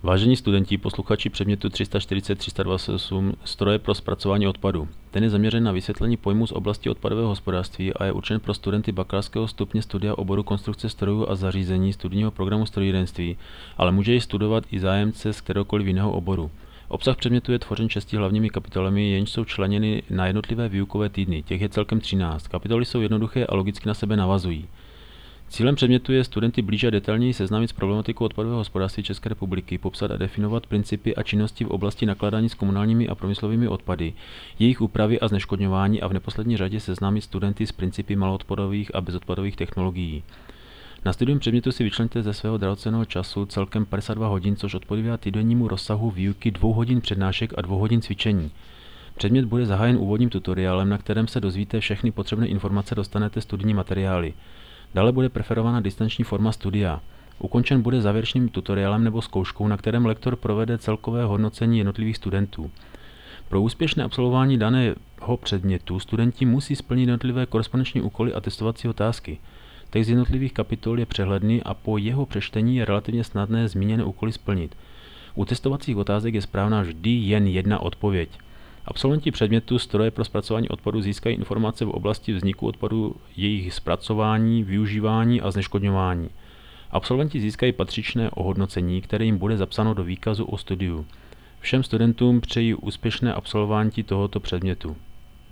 Vážení studenti, posluchači předmětu 340-328 Stroje pro zpracování odpadu. Ten je zaměřen na vysvětlení pojmů z oblasti odpadového hospodářství a je určen pro studenty bakalářského stupně studia oboru konstrukce strojů a zařízení studijního programu strojírenství, ale může ji studovat i zájemce z kteréhokoliv jiného oboru. Obsah předmětu je tvořen 6 hlavními kapitolami, jenž jsou členěny na jednotlivé výukové týdny. Těch je celkem 13. Kapitoly jsou jednoduché a logicky na sebe navazují. Cílem předmětu je studenty blíže a detailněji seznámit s problematikou odpadového hospodářství České republiky, popsat a definovat principy a činnosti v oblasti nakládání s komunálními a průmyslovými odpady, jejich úpravy a zneškodňování a v neposlední řadě seznámit studenty s principy maloodpadových a bezodpadových technologií. Na studium předmětu si vyčleňte ze svého drahocenného času celkem 52 hodin, což odpovídá týdennímu rozsahu výuky 2 hodin přednášek a 2 hodin cvičení. Předmět bude zahájen úvodním tutoriálem, na kterém se dozvíte všechny potřebné informace, dostanete studijní materiály. Dále bude preferována distanční forma studia. Ukončen bude závěrečným tutoriálem nebo zkouškou, na kterém lektor provede celkové hodnocení jednotlivých studentů. Pro úspěšné absolvování daného předmětu studenti musí splnit jednotlivé korespondenční úkoly a testovací otázky. Text jednotlivých kapitol je přehledný a po jeho přečtení je relativně snadné zmíněné úkoly splnit. U testovacích otázek je správná vždy jen jedna odpověď. Absolventi předmětu Stroje pro zpracování odpadu získají informace v oblasti vzniku odpadu, jejich zpracování, využívání a zneškodňování. Absolventi získají patřičné ohodnocení, které jim bude zapsáno do výkazu o studiu. Všem studentům přeji úspěšné absolvování tohoto předmětu.